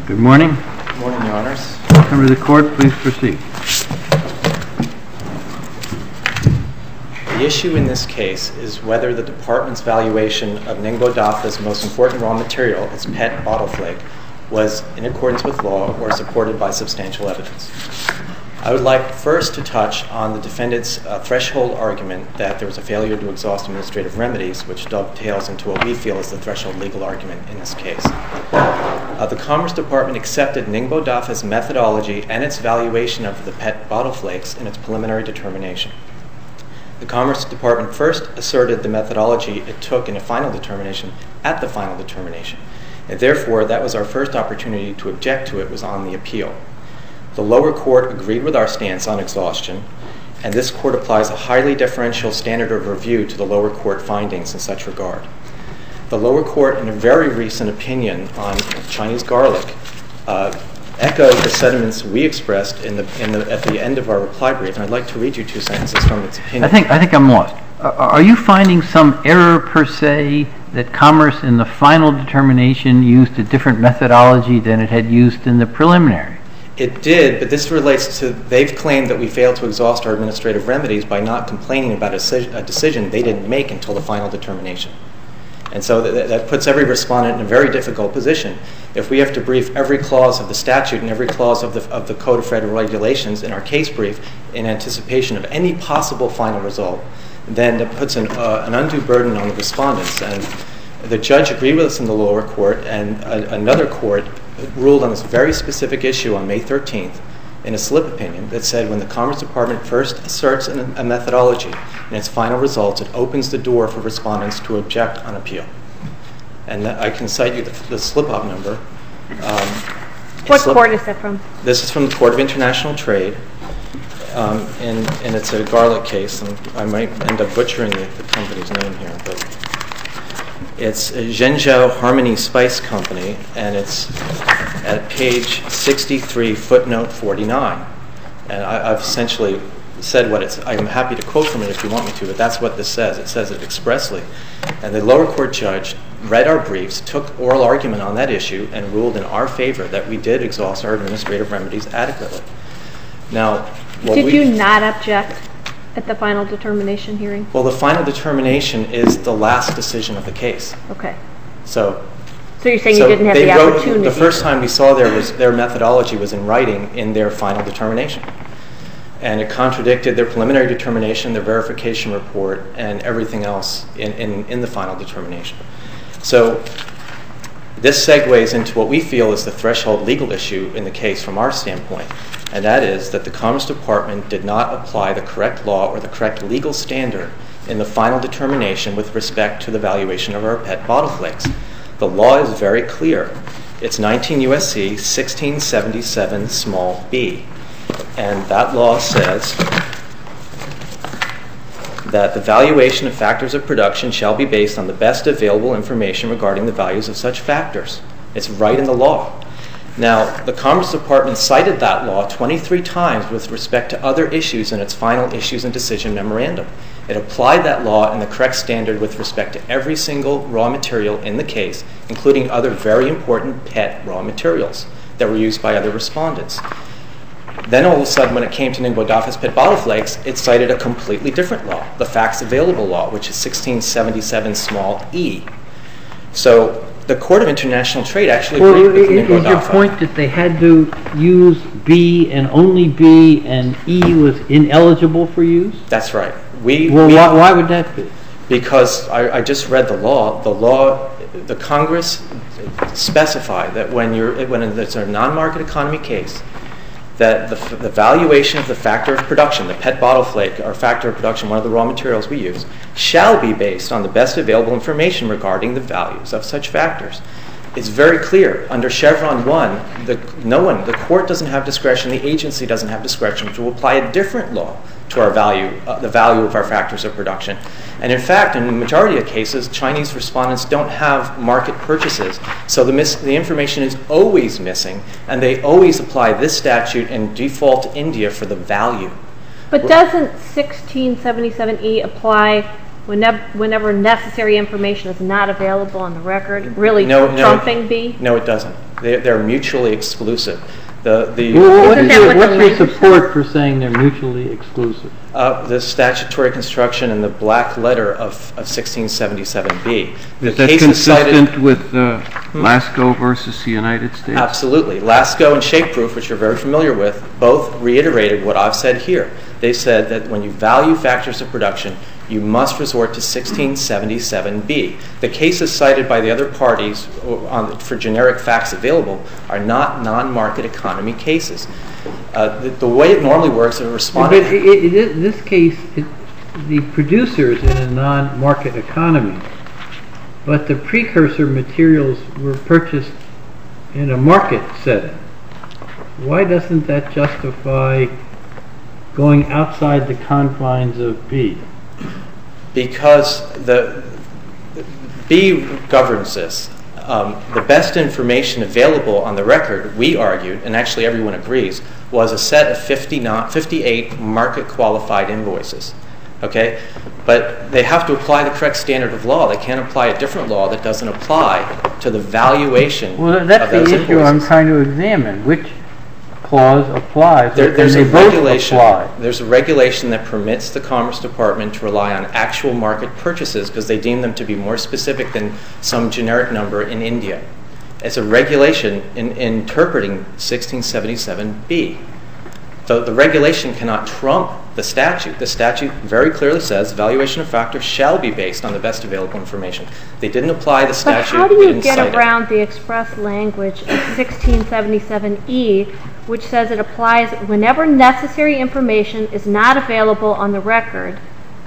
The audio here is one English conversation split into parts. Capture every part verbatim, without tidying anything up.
Good morning. Good morning, Your Honors. Welcome to the court. Please proceed. The issue in this case is whether the Department's valuation of Ningbo Dafa's most important raw material, its PET bottle flake, was in accordance with law or supported by substantial evidence. I would like first to touch on the defendant's uh, threshold argument that there was a failure to exhaust administrative remedies, which dovetails into what we feel is the threshold legal argument in this case. Uh, the Commerce Department accepted Ningbo Dafa's methodology and its valuation of the PET bottle flakes in its preliminary determination. The Commerce Department first asserted the methodology it took in a final determination at the final determination, and therefore that was our first opportunity to object to it was on the appeal. The lower court agreed with our stance on exhaustion, and this court applies a highly deferential standard of review to the lower court findings in such regard. The lower court, in a very recent opinion on Chinese garlic, uh, echoed the sentiments we expressed in the, in the, at the end of our reply brief, and I'd like to read you two sentences from its opinion. I think, I think I'm lost. Uh, are you finding some error per se that Commerce in the final determination used a different methodology than it had used in the preliminary? It did, but this relates to, they've claimed that we failed to exhaust our administrative remedies by not complaining about a, a decision they didn't make until the final determination. And so that, that puts every respondent in a very difficult position. If we have to brief every clause of the statute and every clause of the, of the Code of Federal Regulations in our case brief in anticipation of any possible final result, then that puts an, uh, an undue burden on the respondents. And the judge agreed with us in the lower court, and a, another court ruled on this very specific issue on May thirteenth in a slip opinion that said when the Commerce Department first asserts an, a methodology in its final results, it opens the door for respondents to object on appeal. And that, I can cite you the, the slip-up number. Um, what slip, court is that from? This is from the Court of International Trade, um, and, and it's a garlic case, and I might end up butchering the, the company's name here, but it's Zhengzhou Harmony Spice Company, and it's at page sixty-three, footnote forty-nine. And I, I've essentially said what it's, I'm happy to quote from it if you want me to, but that's what this says. It says it expressly. And the lower court judge read our briefs, took oral argument on that issue, and ruled in our favor that we did exhaust our administrative remedies adequately. Now, what Did we, you not object at the final determination hearing? Well, the final determination is the last decision of the case. Okay. So, so you're saying so you didn't have they the wrote, opportunity? The first time we saw there was their methodology was in writing in their final determination. And it contradicted their preliminary determination, their verification report, and everything else in, in, in the final determination. So this segues into what we feel is the threshold legal issue in the case from our standpoint, and that is that the Commerce Department did not apply the correct law or the correct legal standard in the final determination with respect to the valuation of our PET bottle flakes. The law is very clear. It's nineteen U S C sixteen seventy-seven small b. And that law says that the valuation of factors of production shall be based on the best available information regarding the values of such factors. It's right in the law. Now, the Commerce Department cited that law twenty-three times with respect to other issues in its final issues and decision memorandum. It applied that law and the correct standard with respect to every single raw material in the case, including other very important PET raw materials that were used by other respondents. Then all of a sudden, when it came to Ningbo Dafa's PET bottle flakes, it cited a completely different law, the facts available law, which is sixteen seventy-seven small e. So the Court of International Trade actually agreed well, with Ningbo Dafa. Is your point that they had to use B and only B, and E was ineligible for use? That's right. We, well, we, why, why would that be? Because I, I just read the law. The law, the Congress specified that when you're when it's a non-market economy case, that the, the valuation of the factor of production, the PET bottle flake, or factor of production, one of the raw materials we use, shall be based on the best available information regarding the values of such factors. It's very clear. Under Chevron one, the, no one, the court doesn't have discretion, the agency doesn't have discretion to apply a different law to our value, uh, the value of our factors of production. And in fact, in the majority of cases, Chinese respondents don't have market purchases, so the, mis- the information is always missing, and they always apply this statute and default to India for the value. But We're, doesn't sixteen seventy-seven E apply whenever, whenever necessary information is not available on the record, really no, trumping no, B? No, it doesn't. They're, they're mutually exclusive. The, the, well, what Isn't is that your, what the what's your language support for saying they're mutually exclusive? uh, the statutory construction and the black letter of, of sixteen seventy-seven B. The Is that case is cited- consistent with uh, Lasco versus the United States? Absolutely. Lasco and Shapeproof, which you're very familiar with, both reiterated what I've said here. They said that when you value factors of production, you must resort to sixteen seventy-seven B. The cases cited by the other parties on, for generic facts available are not non-market economy cases. Uh, the, the way it normally works, a respondent... But it, it, it, in this case, it, the producer's in a non-market economy, but the precursor materials were purchased in a market setting. Why doesn't that justify going outside the confines of B? Because the B governs this. Um, the best information available on the record, we argued, and actually everyone agrees, was a set of fifty-eight market-qualified invoices. Okay? But they have to apply the correct standard of law. They can't apply a different law that doesn't apply to the valuation Well, of that's those the issue invoices. I'm trying to examine. Which clause applies? There, and there's they a both regulation. apply. There's a regulation that permits the Commerce Department to rely on actual market purchases because they deem them to be more specific than some generic number in India. It's a regulation in, in interpreting sixteen seventy-seven B. So the regulation cannot trump the statute. The statute very clearly says valuation of factors shall be based on the best available information. They didn't apply the But statute. how do they you didn't get cite it. around the express language of sixteen seventy-seven E, which says it applies whenever necessary information is not available on the record?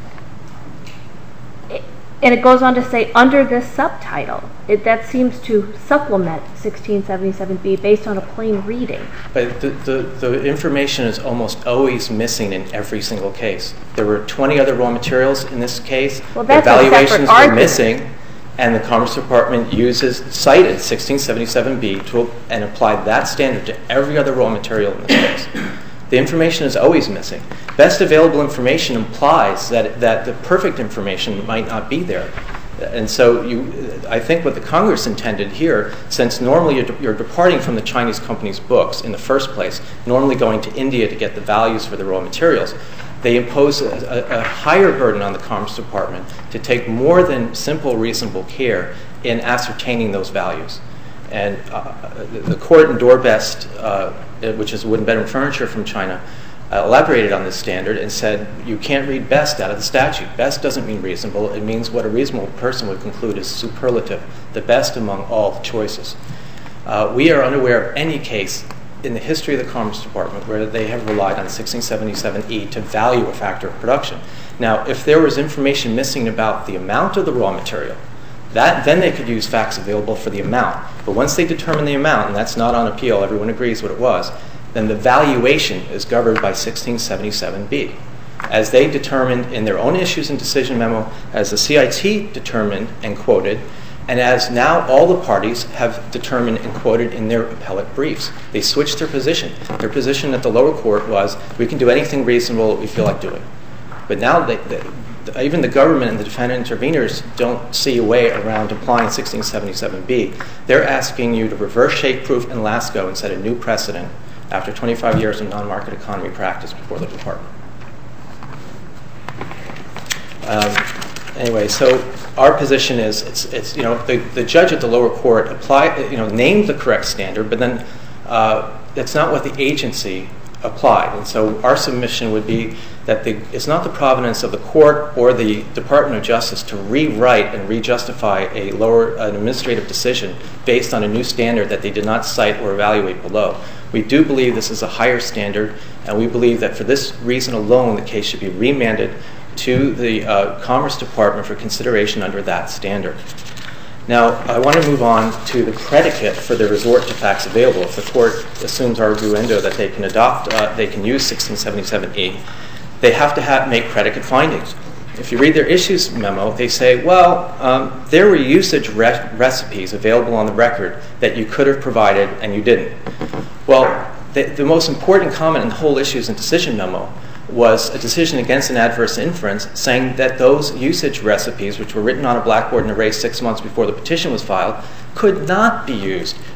It- And it goes on to say, under this subtitle, it, that seems to supplement sixteen seventy-seven B based on a plain reading. But the, the, the information is almost always missing in every single case. There were twenty other raw materials in this case. Well, The that's a separate valuations were argument. missing, and the Commerce Department uses cited sixteen seventy-seven B to and applied that standard to every other raw material in this case. The information is always missing. Best available information implies that that the perfect information might not be there. And so you, I think what the Congress intended here, since normally you're, de- you're departing from the Chinese company's books in the first place, normally going to India to get the values for the raw materials, they impose a, a, a higher burden on the Commerce Department to take more than simple reasonable care in ascertaining those values. And uh, the, the court in Doorbest, uh, which is wooden bedroom furniture from China, uh, elaborated on this standard and said you can't read best out of the statute. Best doesn't mean reasonable. It means what a reasonable person would conclude is superlative, the best among all the choices. Uh, we are unaware of any case in the history of the Commerce Department where they have relied on sixteen seventy-seven E to value a factor of production. Now, if there was information missing about the amount of the raw material, that then they could use facts available for the amount. But once they determine the amount, and that's not on appeal, everyone agrees what it was, then the valuation is governed by sixteen seventy-seven B. As they determined in their own issues and decision memo, as the C I T determined and quoted, and as now all the parties have determined and quoted in their appellate briefs. They switched their position. Their position at the lower court was, we can do anything reasonable that we feel like doing. But now they, they, even the government and the defendant interveners don't see a way around applying sixteen seventy-seven B. They're asking you to reverse Shapeproof and Lasco and set a new precedent after twenty-five years of non-market economy practice before the department. Um, anyway, so our position is, it's, it's you know, the, the judge at the lower court apply, you know, named the correct standard, but then uh, it's not what the agency applied. And so our submission would be that the, it's not the provenance of the court or the Department of Justice to rewrite and re-justify a lower an administrative decision based on a new standard that they did not cite or evaluate below. We do believe this is a higher standard, and we believe that for this reason alone, the case should be remanded to the uh, Commerce Department for consideration under that standard. Now, I want to move on to the predicate for the resort to facts available. If the court assumes arguendo that they can adopt, uh, they can use sixteen seventy-seven E, they have to have, make predicate findings. If you read their issues memo, they say, well, um, there were usage re- recipes available on the record that you could have provided and you didn't. Well, the, the most important comment in the whole issues and decision memo was a decision against an adverse inference saying that those usage recipes, which were written on a blackboard and erased six months before the petition was filed, could not be used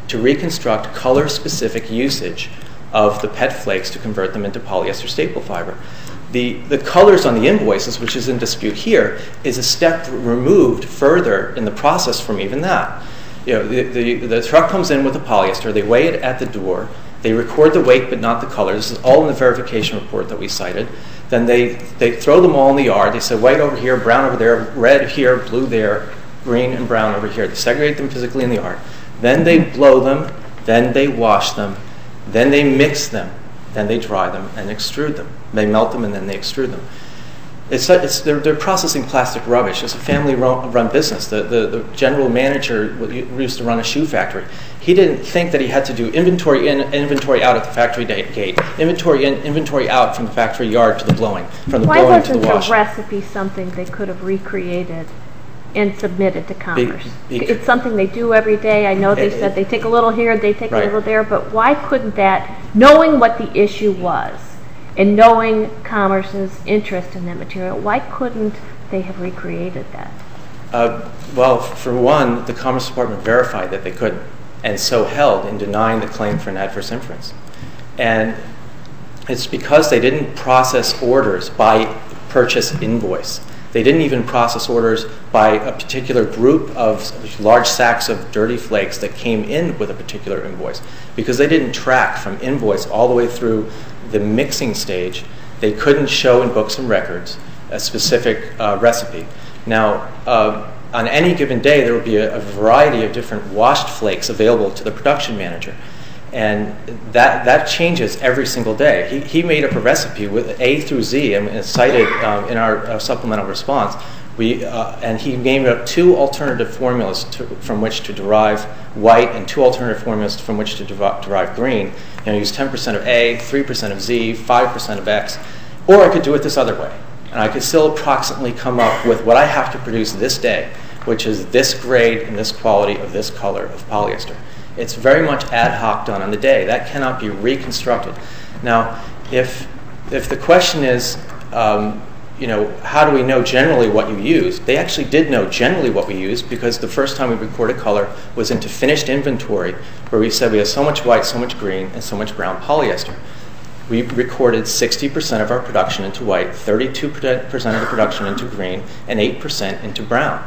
to reconstruct color-specific usage of the P E T flakes to convert them into polyester staple fiber. The, the colors on the invoices, which is in dispute here, is a step removed further in the process from even that. You know, the, the, the truck comes in with the polyester, they weigh it at the door, they record the weight but not the color. This is all in the verification report that we cited. Then they, they throw them all in the yard. They say white over here, brown over there, red here, blue there, green and brown over here. They segregate them physically in the yard. Then they blow them, then they wash them, then they mix them, then they dry them and extrude them. They melt them and then they extrude them. It's, it's, they're, they're processing plastic rubbish. It's a family-run business. The, the, the general manager used to run a shoe factory. He didn't think that he had to do inventory in, inventory out at the factory gate, inventory in, inventory out from the factory yard to the blowing, from the Why blowing to the wasn't washing. the recipe something they could have recreated and submitted to Commerce? Be, be, it's something they do every day. I know they it, said they take a little here, they take right. a little there, but why couldn't that, knowing what the issue was and knowing Commerce's interest in that material, why couldn't they have recreated that? Uh, well, for one, the Commerce Department verified that they couldn't, and so held in denying the claim for an adverse inference. And it's because they didn't process orders by purchase invoice. They didn't even process orders by a particular group of large sacks of dirty flakes that came in with a particular invoice. Because they didn't track from invoice all the way through the mixing stage, they couldn't show in books and records a specific uh, recipe. Now, uh, on any given day, there would be a, a variety of different washed flakes available to the production manager. And that, that changes every single day. He, he made up a recipe with A through Z, and it's cited um, in our uh, supplemental response. We, uh, and he named up two alternative formulas to, from which to derive white and two alternative formulas from which to derive, derive green. You know, use ten percent of A, three percent of Z, five percent of X. Or I could do it this other way. And I could still approximately come up with what I have to produce this day, which is this grade and this quality of this color of polyester. It's very much ad hoc done on the day. That cannot be reconstructed. Now, if, if the question is, um, you know, how do we know generally what you use? They actually did know generally what we used because the first time we recorded color was into finished inventory where we said we have so much white, so much green, and so much brown polyester. We recorded sixty percent of our production into white, thirty-two percent of the production into green, and eight percent into brown.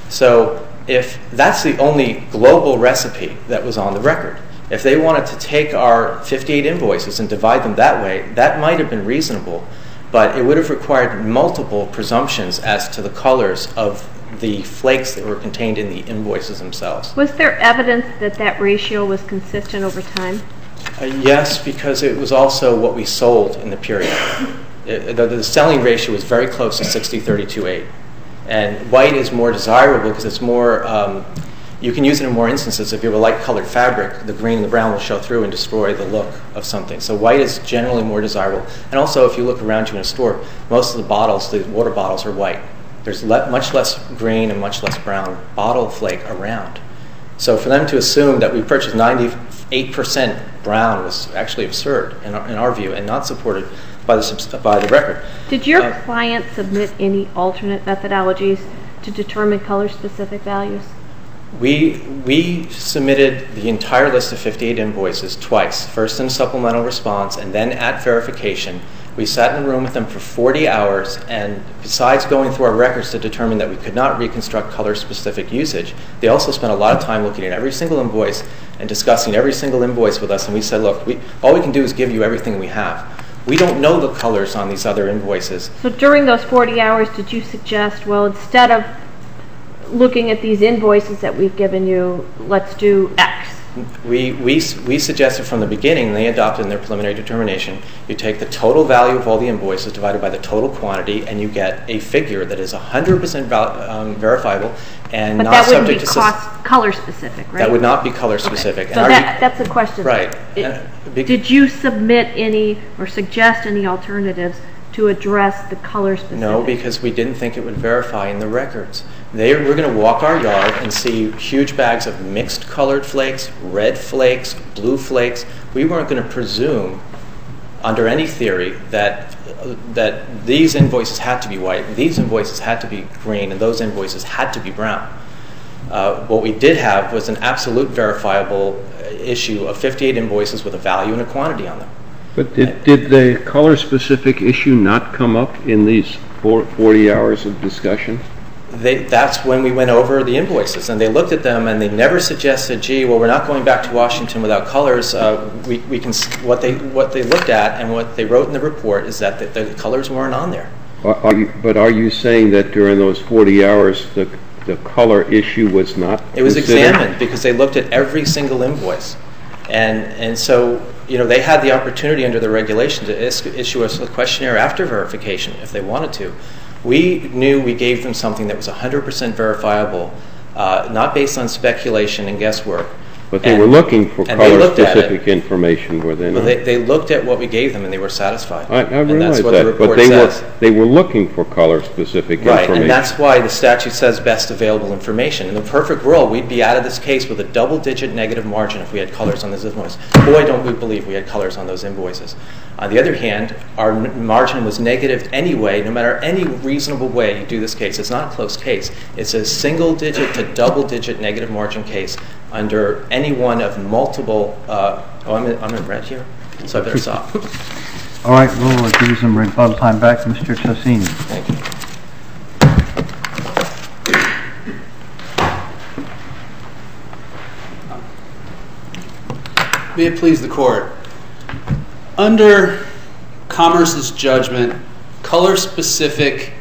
So if that's the only global recipe that was on the record, if they wanted to take our fifty-eight invoices and divide them that way, that might have been reasonable, but it would have required multiple presumptions as to the colors of the flakes that were contained in the invoices themselves. Was there evidence that that ratio was consistent over time? Uh, yes, because it was also what we sold in the period. It, the, the selling ratio was very close to sixty thirty-two eight. And white is more desirable because it's more, um, you can use it in more instances. If you have a light colored fabric, the green and the brown will show through and destroy the look of something. So white is generally more desirable. And also, if you look around you in a store, most of the bottles, the water bottles, are white. There's le- much less green and much less brown bottle flake around. So for them to assume that we purchased ninety-eight percent brown was actually absurd in our, in our view and not supported by the, by the record. Did your uh, client submit any alternate methodologies to determine color-specific values? We, we submitted the entire list of fifty-eight invoices twice, first in supplemental response and then at verification. We sat in a room with them for forty hours, and besides going through our records to determine that we could not reconstruct color-specific usage, they also spent a lot of time looking at every single invoice and discussing every single invoice with us, and we said, look, we, all we can do is give you everything we have. We don't know the colors on these other invoices. So during those forty hours, did you suggest, well, instead of looking at these invoices that we've given you, let's do X? We, we, we suggested from the beginning, and they adopted in their preliminary determination, you take the total value of all the invoices divided by the total quantity, and you get a figure that is one hundred percent val- um, verifiable and but not that wouldn't subject be to... cost, s- color specific, right? That would not be color specific. Okay. So that, that's the question. Right. It, And be- did you submit any or suggest any alternatives to address the color specific? No, because we didn't think it would verify in the records. They were going to walk our yard and see huge bags of mixed colored flakes, red flakes, blue flakes. We weren't going to presume, under any theory, that uh, that these invoices had to be white, these invoices had to be green, and those invoices had to be brown. Uh, what we did have was an absolute verifiable issue of fifty-eight invoices with a value and a quantity on them. But did, did the color-specific issue not come up in these four, forty hours of discussion? They, that's when we went over the invoices, and they looked at them, and they never suggested, "Gee, well, we're not going back to Washington without colors." Uh, we, we can what they what they looked at and what they wrote in the report is that the, the colors weren't on there. Are, are you, but are you saying that during those forty hours the the color issue was not It was considered? examined because they looked at every single invoice, and and so you know they had the opportunity under the regulation to is, issue us a questionnaire after verification if they wanted to. We knew we gave them something that was one hundred percent verifiable, uh, not based on speculation and guesswork. But they and, were looking for and they looked at color-specific it. information, were they Well, not? they, they looked at what we gave them and they were satisfied. I, I and realize that's what that, the report but they says. were they were looking for color-specific Right, information. and that's why the statute says best available information. In the perfect world, we'd be out of this case with a double-digit negative margin if we had colors on those invoices. Boy, don't we believe we had colors on those invoices. On the other hand, our n- margin was negative anyway, no matter any reasonable way you do this case. It's not a close case. It's a single-digit to double-digit negative margin case under any one of multiple... Uh, oh, I'm in, I'm in red here, so I better stop. All right, we'll give you some rebuttal time back. Mister Tassini. Thank you. May it please the Court. Under Commerce's judgment, color-specific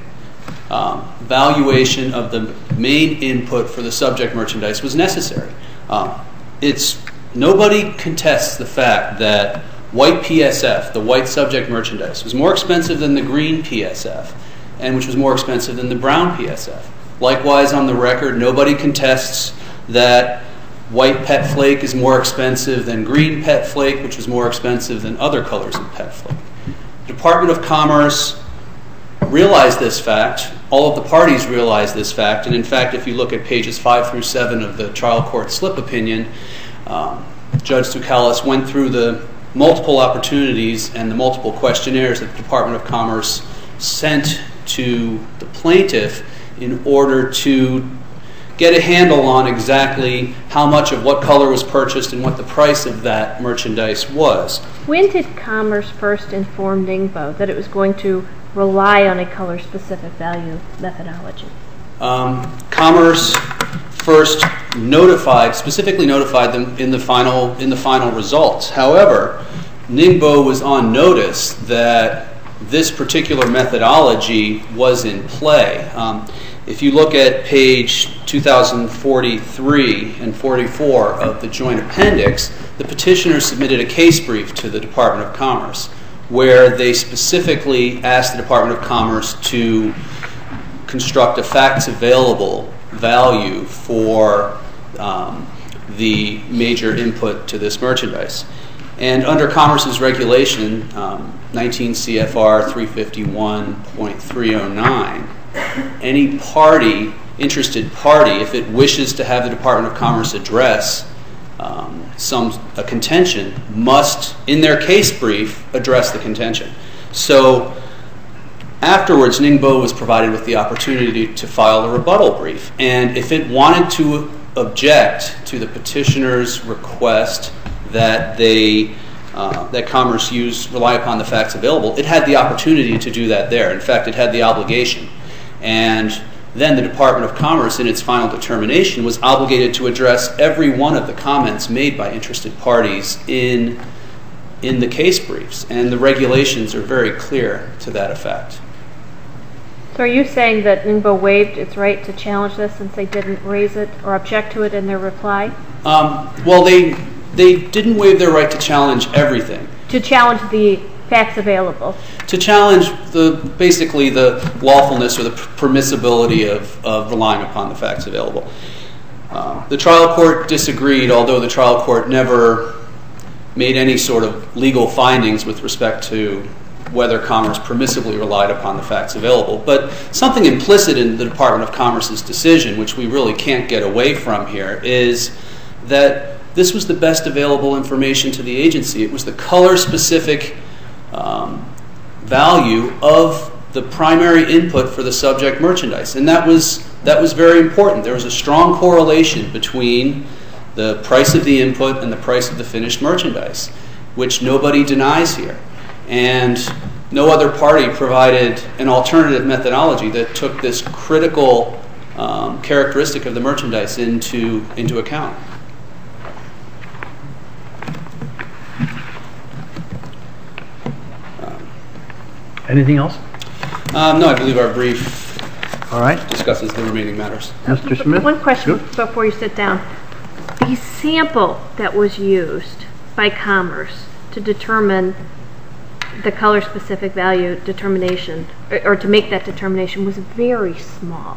um, valuation of the main input for the subject merchandise was necessary. Um, it's nobody contests the fact that white P S F, the white subject merchandise, was more expensive than the green P S F, and which was more expensive than the brown P S F. Likewise, on the record, nobody contests that white pet flake is more expensive than green pet flake, which was more expensive than other colors of pet flake. The Department of Commerce realized this fact. All of the parties realized this fact. And in fact, if you look at pages five through seven of the trial court slip opinion, um, Judge Tsoukalos went through the multiple opportunities and the multiple questionnaires that the Department of Commerce sent to the plaintiff in order to get a handle on exactly how much of what color was purchased and what the price of that merchandise was. When did Commerce first inform Ningbo that it was going to rely on a color-specific value methodology? Um, Commerce first notified, specifically notified them in the final in the final results. However, Ningbo was on notice that this particular methodology was in play. Um, If you look at page two thousand forty-three and forty-four of the joint appendix, the petitioner submitted a case brief to the Department of Commerce where they specifically asked the Department of Commerce to construct a facts available value for um, the major input to this merchandise. And under Commerce's regulation, um, nineteen C F R three fifty-one point three oh nine, any party, interested party, if it wishes to have the Department of Commerce address um, some a contention, must, in their case brief, address the contention. So afterwards, Ningbo was provided with the opportunity to file a rebuttal brief. And if it wanted to object to the petitioner's request that they Uh, that Commerce use rely upon the facts available, it had the opportunity to do that there. In fact, it had the obligation. And then the Department of Commerce, in its final determination, was obligated to address every one of the comments made by interested parties in, in the case briefs. And the regulations are very clear to that effect. So are you saying that Ningbo waived its right to challenge this since they didn't raise it or object to it in their reply? Um, well, they... They didn't waive their right to challenge everything. To challenge the facts available. To challenge the basically the lawfulness or the permissibility of, of relying upon the facts available. Uh, the trial court disagreed, although the trial court never made any sort of legal findings with respect to whether Commerce permissibly relied upon the facts available. But something implicit in the Department of Commerce's decision, which we really can't get away from here, is that this was the best available information to the agency. It was the color-specific um, value of the primary input for the subject merchandise. And that was that was very important. There was a strong correlation between the price of the input and the price of the finished merchandise, which nobody denies here. And no other party provided an alternative methodology that took this critical um, characteristic of the merchandise into, into account. Anything else? Um, no, I believe our brief All right. discusses the remaining matters. Mister Smith? One question Yep. before you sit down. The sample that was used by Commerce to determine the color-specific value determination, or, or to make that determination, was very small.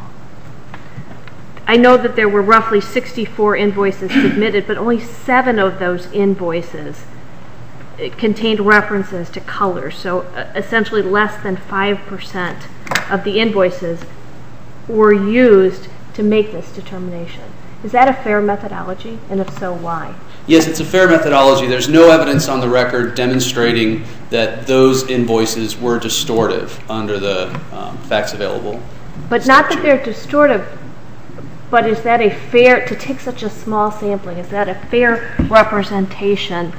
I know that there were roughly sixty-four invoices submitted, but only seven of those invoices contained references to colors. So uh, essentially less than five percent of the invoices were used to make this determination. Is that a fair methodology? And if so, why? Yes, it's a fair methodology. There's no evidence on the record demonstrating that those invoices were distortive under the um, facts available. But not that they're distortive, but is that a fair, to take such a small sampling, is that a fair representation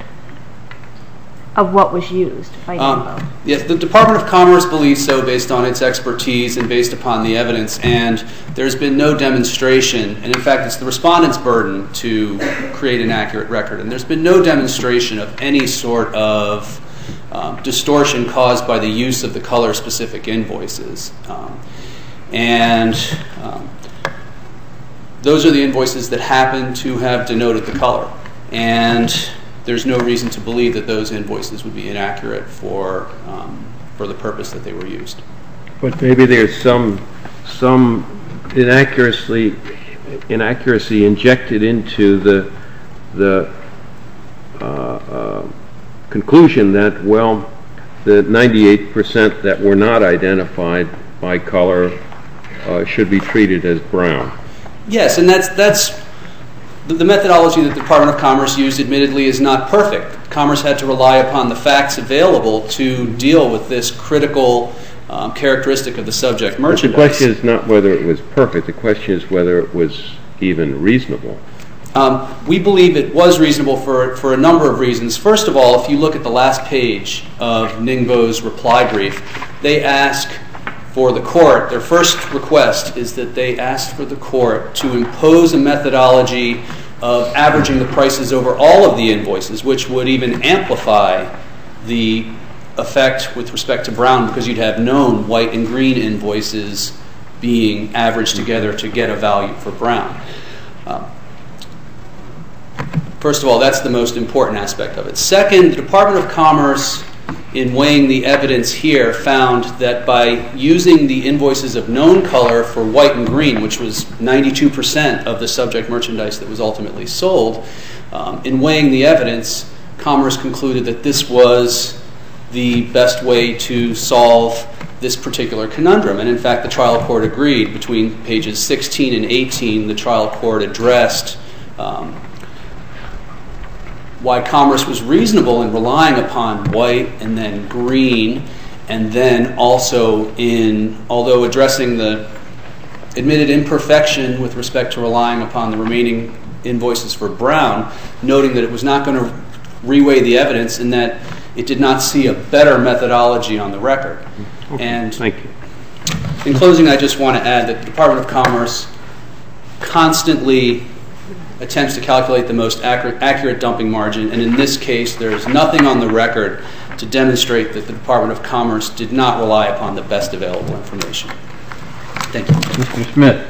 of what was used by Ningbo? Um, yes, the Department of Commerce believes so based on its expertise and based upon the evidence, and there's been no demonstration, and in fact it's the respondent's burden to create an accurate record, and there's been no demonstration of any sort of um, distortion caused by the use of the color-specific invoices. Um, and um, those are the invoices that happen to have denoted the color. And there's no reason to believe that those invoices would be inaccurate for um, for the purpose that they were used. But maybe there's some some inaccuracy inaccuracy injected into the the uh, uh, conclusion that, well, the ninety-eight percent that were not identified by color uh, should be treated as brown. Yes, and that's that's. The methodology that the Department of Commerce used, admittedly, is not perfect. Commerce had to rely upon the facts available to deal with this critical um, characteristic of the subject merchandise. But the question is not whether it was perfect. The question is whether it was even reasonable. Um, we believe it was reasonable for, for a number of reasons. First of all, if you look at the last page of Ningbo's reply brief, they ask for the court, their first request is that they asked for the court to impose a methodology of averaging the prices over all of the invoices, which would even amplify the effect with respect to brown, because you'd have known white and green invoices being averaged together to get a value for brown. Um, first of all, that's the most important aspect of it. Second, the Department of Commerce, in weighing the evidence here, found that by using the invoices of known color for white and green, which was ninety-two percent of the subject merchandise that was ultimately sold, um, in weighing the evidence, Commerce concluded that this was the best way to solve this particular conundrum. And in fact, the trial court agreed. Between pages sixteen and eighteen, the trial court addressed um, why Commerce was reasonable in relying upon white and then green, and then also in, although addressing the admitted imperfection with respect to relying upon the remaining invoices for brown, noting that it was not going to reweigh the evidence and that it did not see a better methodology on the record. Okay, and thank you. In closing, I just want to add that the Department of Commerce constantly attempts to calculate the most accurate, accurate dumping margin, and in this case, there is nothing on the record to demonstrate that the Department of Commerce did not rely upon the best available information. Thank you. Mister Smith.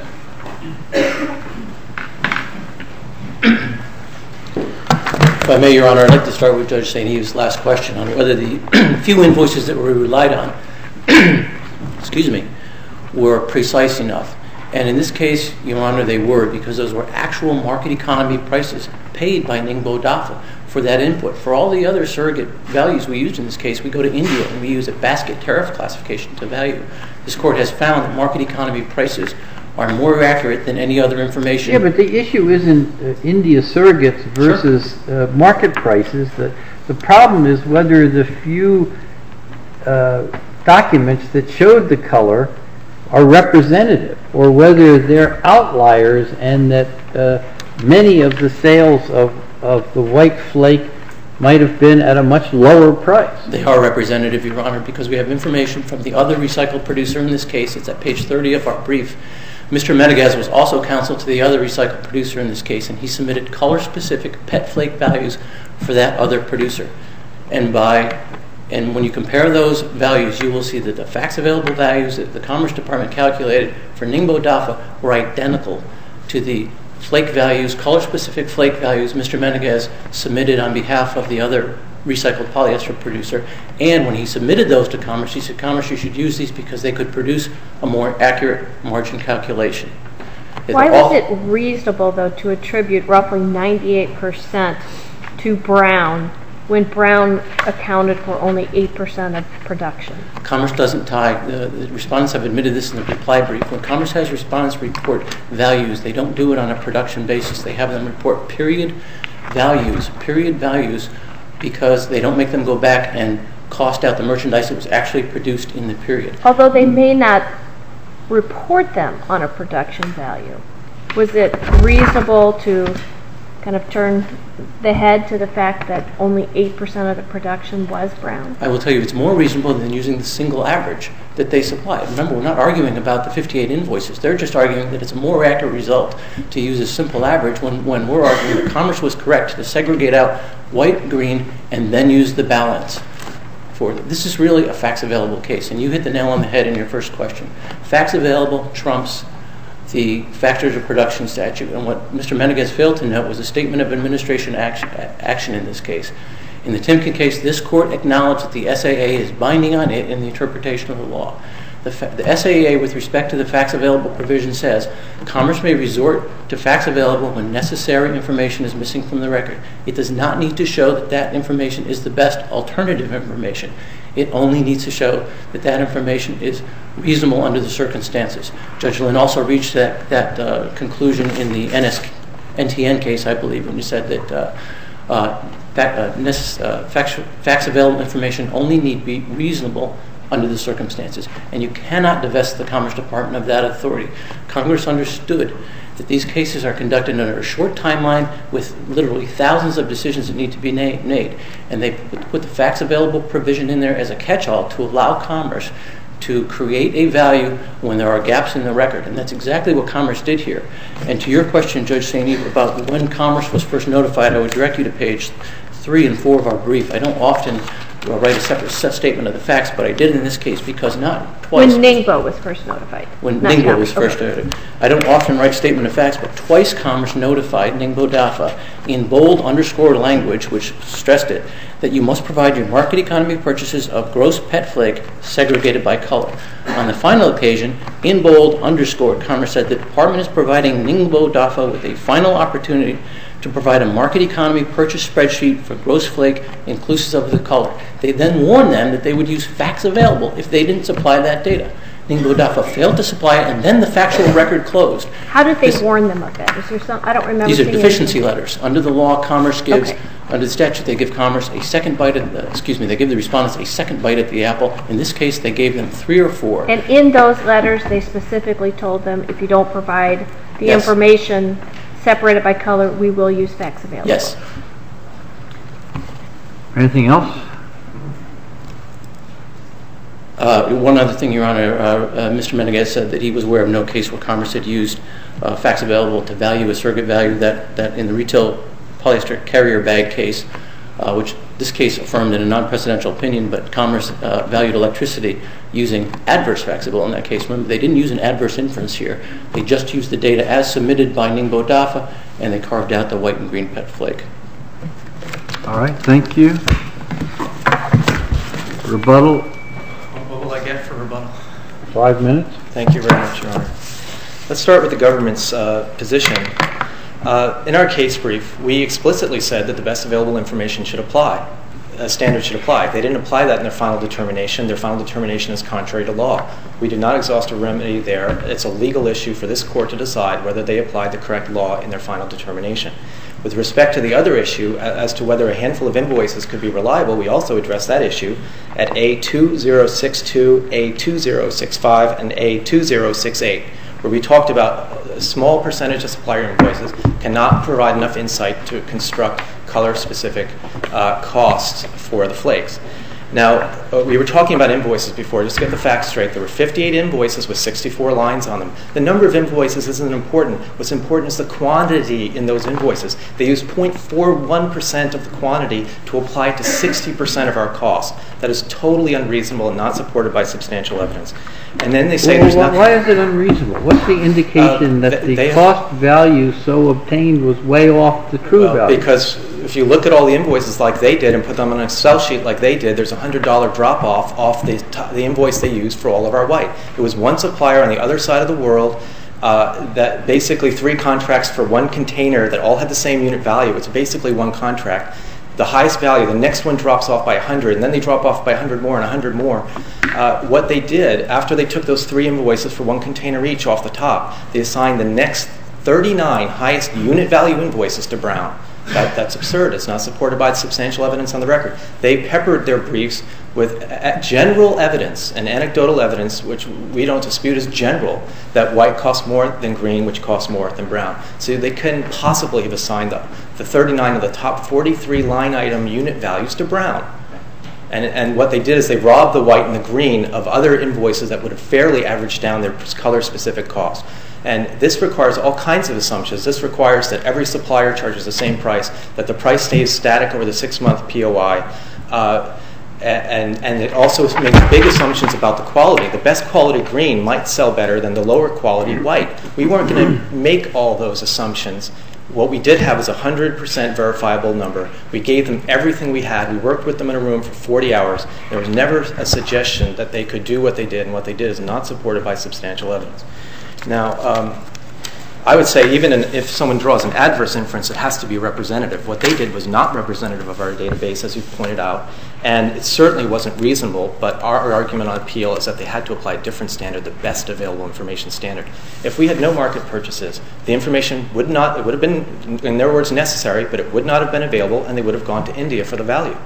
If I may, Your Honor, I'd like to start with Judge Saint Eve's last question on whether the few invoices that were relied on, excuse me, were precise enough. And in this case, Your Honor, they were, because those were actual market economy prices paid by Ningbo DAFA for that input. For all the other surrogate values we used in this case, we go to India and we use a basket tariff classification to value. This court has found that market economy prices are more accurate than any other information. Yeah, but the issue isn't uh, India surrogates versus sure. uh, market prices. The, the problem is whether the few uh, documents that showed the color are representative. or whether they're outliers and that uh, many of the sales of, of the white flake might have been at a much lower price. They are representative, Your Honor, because we have information from the other recycled producer in this case. It's at page thirty of our brief. Mister Menegas was also counsel to the other recycled producer in this case, and he submitted color-specific pet flake values for that other producer. And by and when you compare those values, you will see that the facts available values that the Commerce Department calculated for Ningbo Dafa were identical to the flake values, color-specific flake values Mister Menegas submitted on behalf of the other recycled polyester producer. And when he submitted those to Commerce, he said, Commerce, you should use these because they could produce a more accurate margin calculation. Why was it reasonable, though, to attribute roughly ninety-eight percent to Brown when Brown accounted for only eight percent of production? Commerce doesn't tie. The, the respondents have admitted this in the reply brief. When Commerce has respondents report values, they don't do it on a production basis. They have them report period values, period values, because they don't make them go back and cost out the merchandise that was actually produced in the period. Although they may not report them on a production value, was it reasonable to kind of turn the head to the fact that only eight percent of the production was Brown? I will tell you it's more reasonable than using the single average that they supplied. Remember, we're not arguing about the fifty-eight invoices. They're just arguing that it's a more accurate result to use a simple average when, when we're arguing that Commerce was correct to segregate out white, green, and then use the balance. For this is really a facts available case, and you hit the nail on the head in your first question. Facts available trumps the factors of production statute, and what Mister Menegas failed to note was a statement of administration action, action in this case. In the Timken case, this court acknowledged that the S A A is binding on it in the interpretation of the law. The, fa- the S A A, with respect to the facts available provision, says Commerce may resort to facts available when necessary information is missing from the record. It does not need to show that that information is the best alternative information. It only needs to show that that information is reasonable under the circumstances. Judge Lynn also reached that, that uh, conclusion in the N S, N T N case, I believe, when you said that uh, uh, fact, uh, necess- uh, facts, facts available information only need be reasonable under the circumstances. And you cannot divest the Commerce Department of that authority. Congress understood that these cases are conducted under a short timeline with literally thousands of decisions that need to be na- made. And they put the facts available provision in there as a catch-all to allow Commerce to create a value when there are gaps in the record. And that's exactly what Commerce did here. And to your question, Judge Saint Eve, about when Commerce was first notified, I would direct you to page three and four of our brief. I don't often uh, write a separate statement of the facts, but I did in this case because not twice. When Ningbo was first notified. When Not Ningbo Commerce. was first Okay. notified. I don't often write statement of facts, but twice Commerce notified Ningbo Dafa in bold underscored language, which stressed it, that you must provide your market economy purchases of gross pet flake segregated by color. On the final occasion, in bold underscored, Commerce said the department is providing Ningbo Dafa with a final opportunity to provide a market economy purchase spreadsheet for gross flake inclusive of the color. They then warned them that they would use facts available if they didn't supply that data. Ningbo Dafa failed to supply it, and then the factual record closed. How did they This- warn them of that? Is there some? I don't remember. These are seeing deficiency anything. letters. Under the law, Commerce gives, Okay. under the statute, they give Commerce a second bite at the, excuse me, they give the respondents a second bite at the apple. In this case, they gave them three or four. And in those letters, they specifically told them, if you don't provide the Yes. information separated by color, we will use facts available. Yes. Anything else? Uh, one other thing, Your Honor, uh, uh, Mister Menegas said that he was aware of no case where Commerce had used uh, facts available to value a surrogate value. That, that in the retail polyester carrier bag case, uh, which this case affirmed in a non-presidential opinion, but Commerce uh, valued electricity using adverse facts available in that case. Remember, they didn't use an adverse inference here. They just used the data as submitted by Ningbo Dafa, and they carved out the white and green pet flake. All right, thank you. Rebuttal, What will I get for rebuttal? Five minutes? Thank you very much, Your Honor. Let's start with the government's uh, position. Uh, in our case brief, we explicitly said that the best available information should apply. A standard should apply. They didn't apply that in their final determination. Their final determination is contrary to law. We did not exhaust a remedy there. It's a legal issue for this court to decide whether they applied the correct law in their final determination. With respect to the other issue, as to whether a handful of invoices could be reliable, we also addressed that issue at A two zero six two, A two zero six five, and A two zero six eight, where we talked about a small percentage of supplier invoices cannot provide enough insight to construct color-specific uh, costs for the flakes. Now, uh, we were talking about invoices before. Just to get the facts straight, there were fifty-eight invoices with sixty-four lines on them. The number of invoices isn't important. What's important is the quantity in those invoices. They used zero point four one percent of the quantity to apply to sixty percent of our costs. That is totally unreasonable and not supported by substantial evidence. And then they say well, there's well, nothing. Why is it unreasonable? What's the indication Uh, that they- the they- cost value so obtained was way off the true Well, value? because if you look at all the invoices like they did and put them on an Excel sheet like they did, there's a one hundred dollars drop-off off the, t- the invoice they used for all of our white. It was one supplier on the other side of the world uh, that basically three contracts for one container that all had the same unit value. It's basically one contract. The highest value, the next one drops off by one hundred, and then they drop off by one hundred more and one hundred more. Uh, what they did, after they took those three invoices for one container each off the top, they assigned the next thirty-nine highest unit value invoices to Brown. That, that's absurd. It's not supported by substantial evidence on the record. They peppered their briefs with a- general evidence and anecdotal evidence, which we don't dispute as general, that white costs more than green, which costs more than brown. So they couldn't possibly have assigned the, the thirty-nine of the top forty-three line item unit values to Brown. And, and what they did is they robbed the white and the green of other invoices that would have fairly averaged down their color-specific costs. And this requires all kinds of assumptions. This requires that every supplier charges the same price, that the price stays static over the six-month P O I, uh, and, and it also makes big assumptions about the quality. The best quality green might sell better than the lower quality white. We weren't going to make all those assumptions. What we did have was a one hundred percent verifiable number. We gave them everything we had. We worked with them in a room for forty hours. There was never a suggestion that they could do what they did, and what they did is not supported by substantial evidence. Now, um, I would say even in, if someone draws an adverse inference, it has to be representative. What they did was not representative of our database, as you pointed out, and it certainly wasn't reasonable, but our argument on appeal is that they had to apply a different standard, the best available information standard. If we had no market purchases, the information would not, it would have been, in their words, necessary, but it would not have been available, and they would have gone to India for the value.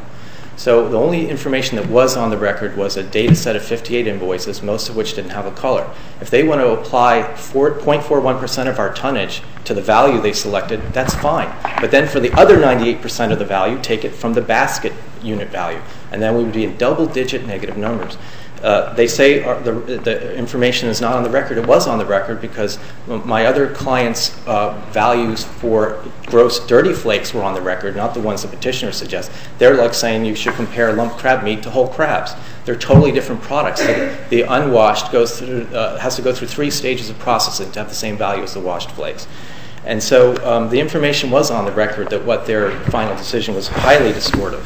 So the only information that was on the record was a data set of fifty-eight invoices, most of which didn't have a color. If they want to apply zero point four one percent of our tonnage to the value they selected, that's fine. But then for the other ninety-eight percent of the value, take it from the basket unit value. And then we would be in double-digit negative numbers. Uh, they say our, the, the information is not on the record. It was on the record because my other clients' uh, values for gross dirty flakes were on the record, not the ones the petitioner suggests. They're like saying you should compare lump crab meat to whole crabs. They're totally different products. The, the unwashed goes through, uh, has to go through three stages of processing to have the same value as the washed flakes. And so um, the information was on the record that what their final decision was highly distortive.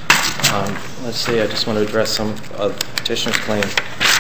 Um, let's see, I just want to address some of the petitioner's claims.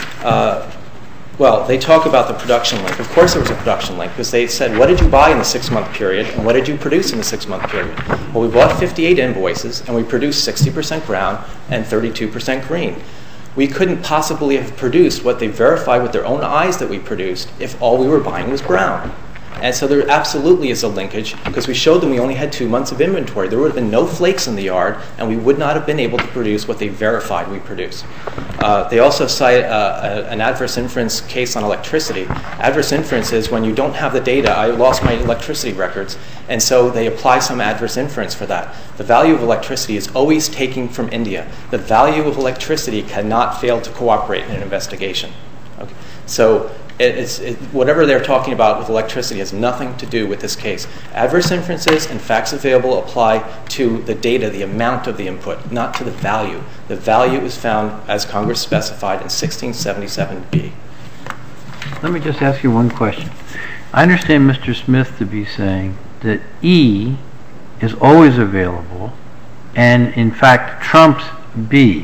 Uh, well, they talk about the production link. Of course there was a production link because they said, what did you buy in the six-month period and what did you produce in the six-month period? Well, we bought fifty-eight invoices and we produced sixty percent brown and thirty-two percent green. We couldn't possibly have produced what they verified with their own eyes that we produced if all we were buying was brown. And so there absolutely is a linkage because we showed them we only had two months of inventory. There would have been no flakes in the yard, and we would not have been able to produce what they verified we produce. Uh, they also cite uh, a, an adverse inference case on electricity. Adverse inference is when you don't have the data. I lost my electricity records, and so they apply some adverse inference for that. The value of electricity is always taken from India. The value of electricity cannot fail to cooperate in an investigation. Okay. So It's, it, whatever they're talking about with electricity has nothing to do with this case. Adverse inferences and facts available apply to the data, the amount of the input, not to the value. The value is found, as Congress specified, in sixteen seventy-seven B. Let me just ask you one question. I understand Mister Smith to be saying that E is always available and, in fact, trumps B.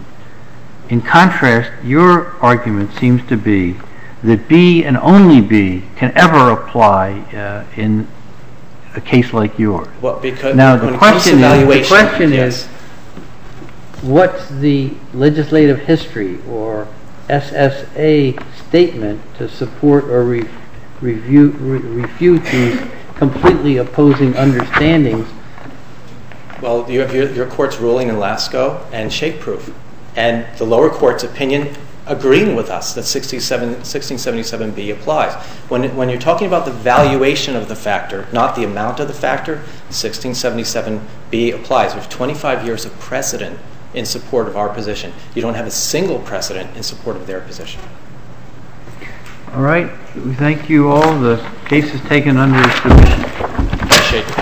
In contrast, your argument seems to be that B and only B can ever apply uh, in a case like yours. Well, because now when the it comes to question is, the valuation, question yes. is, what's the legislative history or S S A statement to support or re- review, re- refute these completely opposing understandings? Well, you have your, your court's ruling in Lasco and Shakeproof, and the lower court's opinion agreeing with us that sixteen seventy-seven B applies. When, when you're talking about the valuation of the factor, not the amount of the factor, sixteen seventy-seven B applies. We have twenty-five years of precedent in support of our position. You don't have a single precedent in support of their position. All right. We thank you all. The case is taken under submission. Appreciate it.